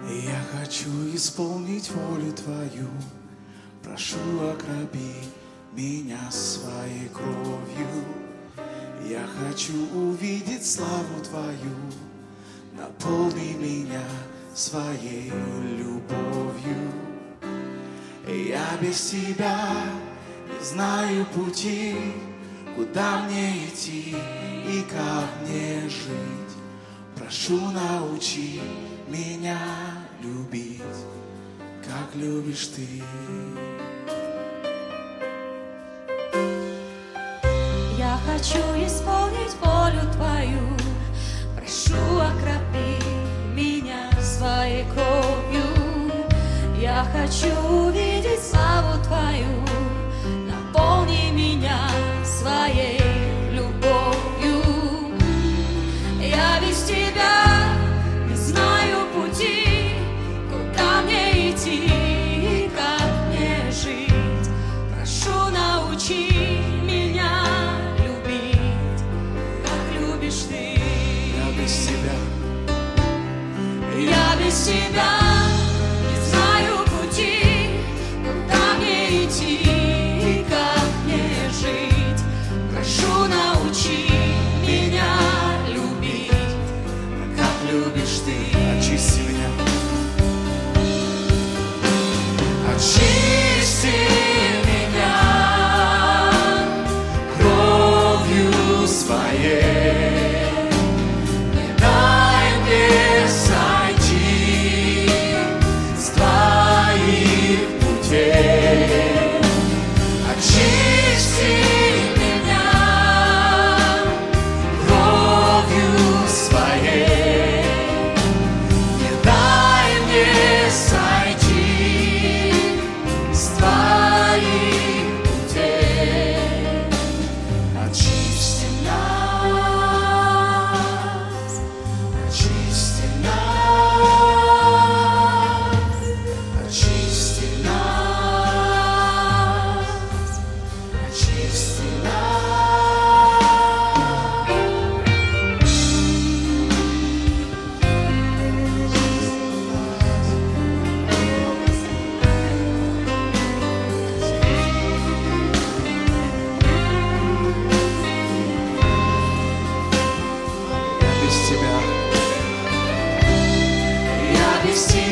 Я хочу исполнить волю Твою, прошу, окропи меня своей кровью. Я хочу увидеть славу Твою, наполни меня своей любовью. Я без Тебя не знаю пути, куда мне идти и как мне жить. Прошу, научи меня любить, как любишь Ты. Я хочу исполнить волю Твою, прошу, окропи меня своей кровью. Я хочу увидеть славу Твою, наполни меня своей любовью. Я без Тебя не знаю пути, куда мне идти и как мне жить. Прошу, научи меня любить, как любишь Ты. Я без Тебя, Я без Тебя не знаю пути, куда мне идти и как мне жить. Прошу, научи меня любить, как любишь Ты. очисти меня, Очисти меня кровью своей, не дай мне сойти с Твоих путей. Очисти меня кровью своей, не дай мне сойти с Твоих путей. Очисти нас, очисти нас, очисти нас, очисти нас. я без Тебя, Я без Тебя